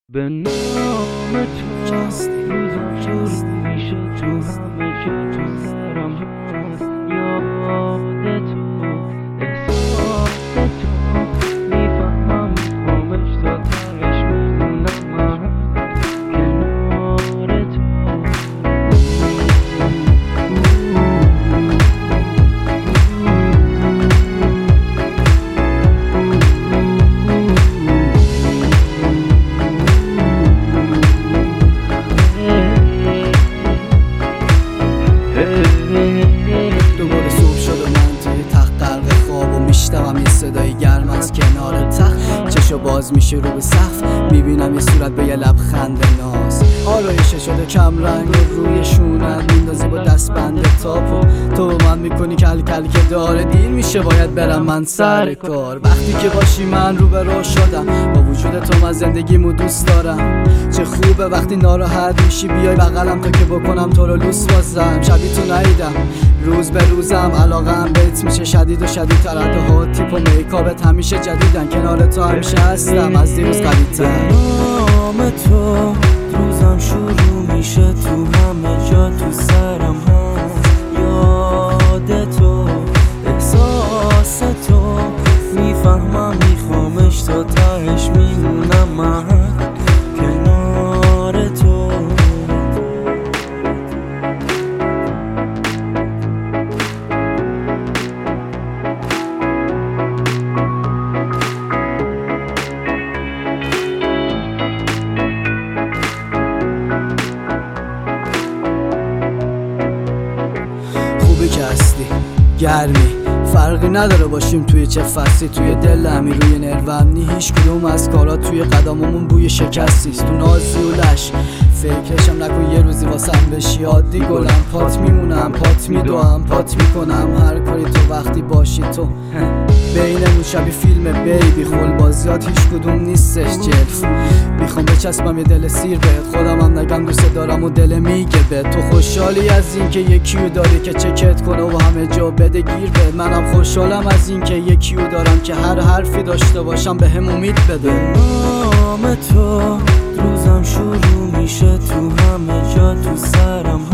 به نام تو روزم شروع میشه تو همه جا تو سرم هست یاد تو احساس تو میفهمم میخوامش تا تهش میدونم من کنار تو دوباره صبح شد و من توی تخت غرق خواب و میشنوم یه صدای گرم از کنار تخت. چشو باز میشه رو به سقف، میبینم یه صورت به یه لبخند ناز. آرایشه شده کم رنگ و روی شونت میندازی با دستبند تاپو تو با من میکنی کل کل که داره دیر میشه باید برم من سر کار. وقتی که باشی من رو به راه شدم، با وجود تو من زندگیمو دوست دارم. چه خوبه وقتی ناراحت میشی بیای بغلم تا که بکنم تو رو لوس بازم. شبیه تو نیدم روز به روزم علاقم بهت میشه شدید و شدیدتر. ها تیپ و میکابت همیشه جدیدن، کنار تو همیشه هستم از دیروز قوی‌تر. نام تو روزم شروع میشه تو همه جا تو سرم هست یاد تو احساس تو میفهمم میخوامش تا تهش میمونم من کنار تو. خوبی که هستی گرمی، فرقی نداره باشیم توی چه فصلی. توی دل همین روی نروم نی هیچ کدوم از کارا توی قدممون بوی شکستیست. تو نازی و لش فکرشم نکن یه روزی واسم بشی عادی. گلم پات میمونم پات میدوام پات میکنم هر کاری تو وقتی باشی تو. بینمون شبیه فیلم بیبی خول بازیات هیچ کدوم نیستش جلف. میخوام بچسبم یه دل سیر بهت، خودم هم نگم دوست دارم و دل میگه به تو. خوشحالی از این که یکیو داری که چکت کنه و همه جا بده گیر به. منم خوشحالم از این که یکیو دارم که هر حرفی داشته باشم به هم امید بده. نام تو روزم شروع میشه تو همه جا تو سرم